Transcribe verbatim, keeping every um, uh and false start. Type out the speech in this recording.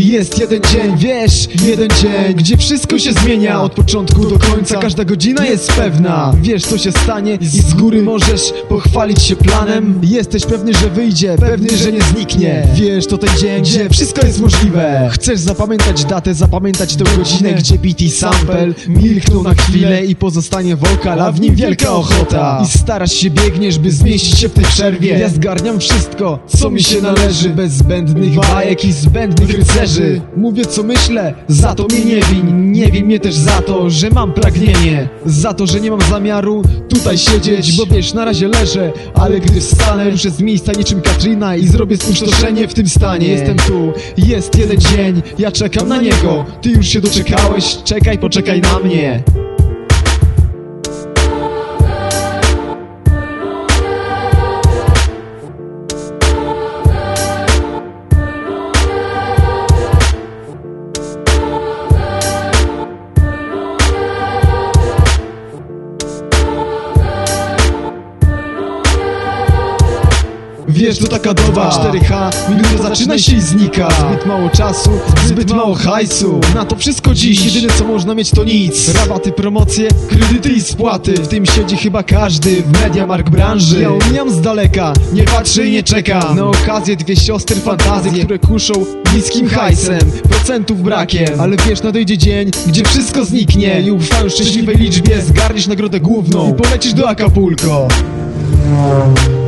Jest jeden dzień, wiesz, jeden dzień, gdzie wszystko się zmienia od początku do końca. Każda godzina jest pewna, wiesz co się stanie i z góry możesz pochwalić się planem. Jesteś pewny, że wyjdzie, pewny, że nie zniknie. Wiesz, to ten dzień, gdzie wszystko jest możliwe. Chcesz zapamiętać datę, zapamiętać tę godzinę, gdzie beat i sample milkną na chwilę i pozostanie wokal, a w nim wielka ochota. I starasz się, biegniesz, by zmieścić się w tej przerwie. Ja zgarniam wszystko, co mi się należy, bez zbędnych bajek i zbędnych rycerzy. Mówię co myślę, za to mnie nie win. Nie win mnie też za to, że mam pragnienie, za to, że nie mam zamiaru tutaj siedzieć. Bo wiesz, na razie leżę, ale gdy wstanę przez miejsca niczym Katrina i zrobię spustoszenie w tym stanie. Jestem tu, jest jeden dzień, ja czekam na niego. Ty już się doczekałeś, czekaj, poczekaj na mnie. Wiesz, to taka doba cztery H, minuta zaczyna się i znika. Zbyt mało czasu, zbyt mało hajsu. Na to wszystko dziś, jedyne co można mieć to nic. Rabaty, promocje, kredyty i spłaty. W tym siedzi chyba każdy w Mediamarkt branży. Ja omijam z daleka, nie patrzę i nie czekam na okazję dwie siostry fantazje, które kuszą niskim hajsem, procentów brakiem. Ale wiesz, nadejdzie dzień, gdzie wszystko zniknie i uchwałą szczęśliwej liczbie zgarniesz nagrodę główną i polecisz do Acapulco.